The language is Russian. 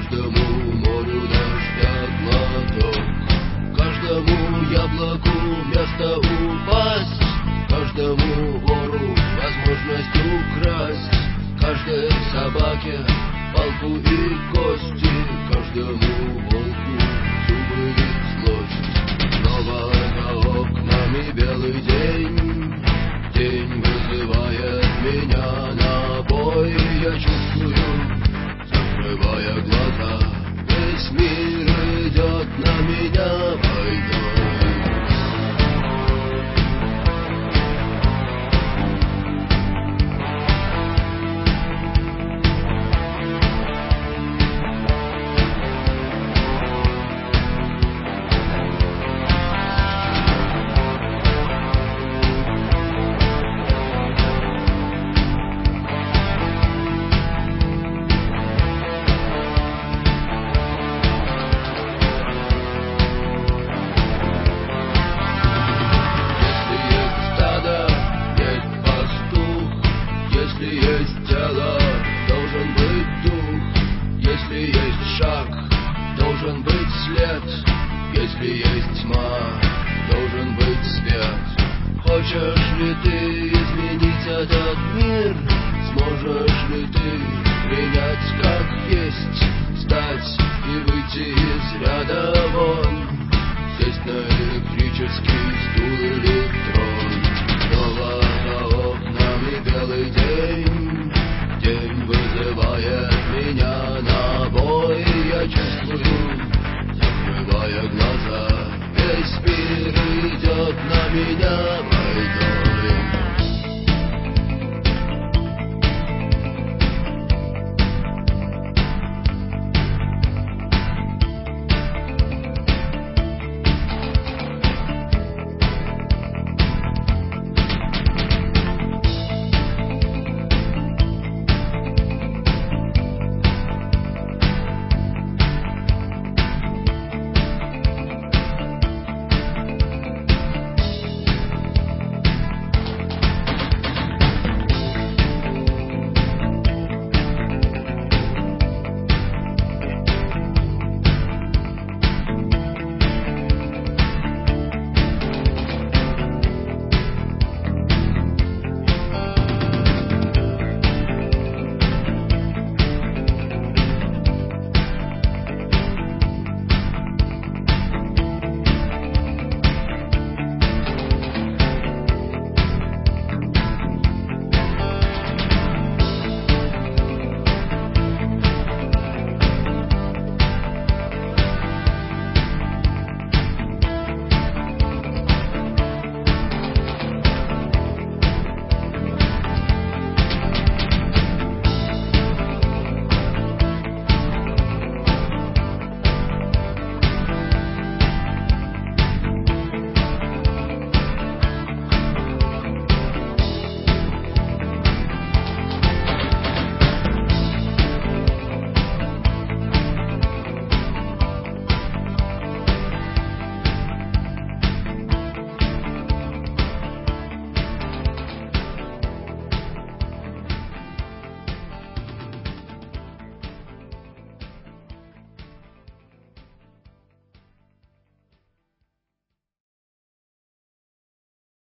каждому морю дождя глоток, каждому яблоку место упасть, каждому вору возможность украсть, каждой собаке палку и кости, каждому волку зубы и злость. Снова за окнами белый день, день вызывает меня на бой. Я чувствую, закрывая глаза, весь мир идет на меня войной. Если есть тело, должен быть дух. Если есть шаг, должен быть след. Если есть тьма, должен быть свет. Хочешь ли ты изменить этот мир? Сможешь ли ты принять как есть?